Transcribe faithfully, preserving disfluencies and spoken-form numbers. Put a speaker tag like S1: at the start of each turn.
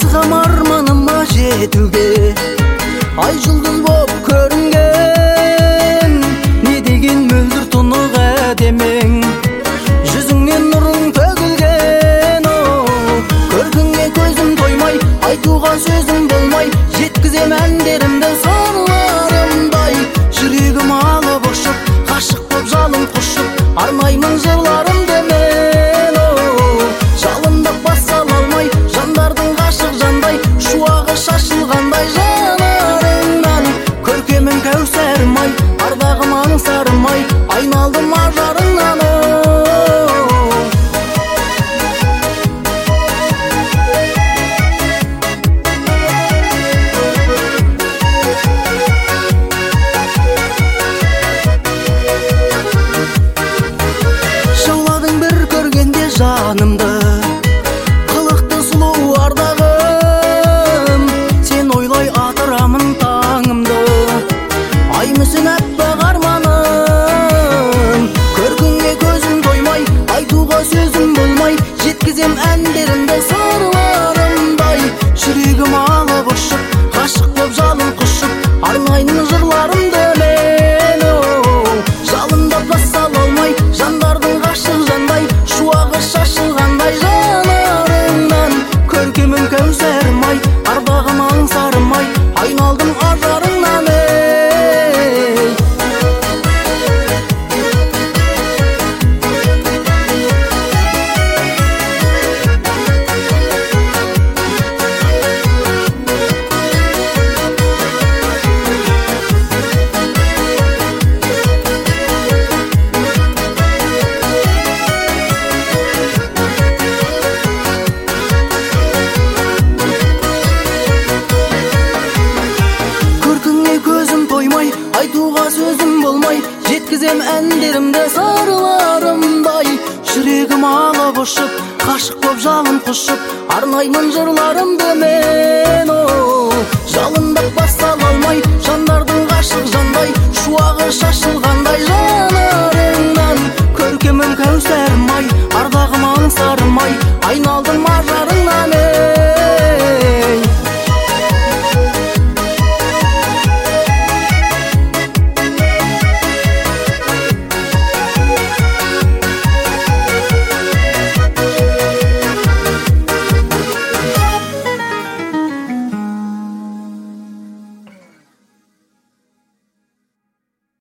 S1: арзам арманыма жетуге, ай жұлдыз боп көрінген, не деген мөлдір тұнық әдемің, жүзіңнен нұрың төгілген. Көркіңе көзім тоймай, айтуға сөзім болмай, жеткізем әндерімді сырларымдай. Жүрегім алып ұшып, ғашық боп жалын құшып, арнаймын жырларымды мен. Жалындап баса алмай, жандардың ғашық жандай, шуағы шашылғандай жанарыңнан. Көркемім кәусәрім ай, ардағым аңсарым ай, айналдым ажарыңнан. Жауладың бір көргенде жанымды, қылықты сұлу ардағым, сен ойлай атырамын таңымды, ай мүсін әппақ арманым. Көркіңе көзім тоймай, айтуға сөзім болмай, жеткізем әндерімді сырларымдай. Жүрегім алып ұшып, ғашық боп жалын құшып, арнаймын жырларымды мен. Жалындап баса алмай, жандардың ғашық жандай, шуағы шашылғандай жанарыңнан. Көркемім кәусәрім ай, ардағым аңсарым ай, айналдым ажарыңнан. Айтуға сөзім болмай, жеткізем әндерімді сырларымдай. Жүрегім алып ұшып, ғашық боп жалын құшып, арнаймын жырларымды мен. Жалындап баса алмай, жандардың ғашық жандай, шуағы шашылған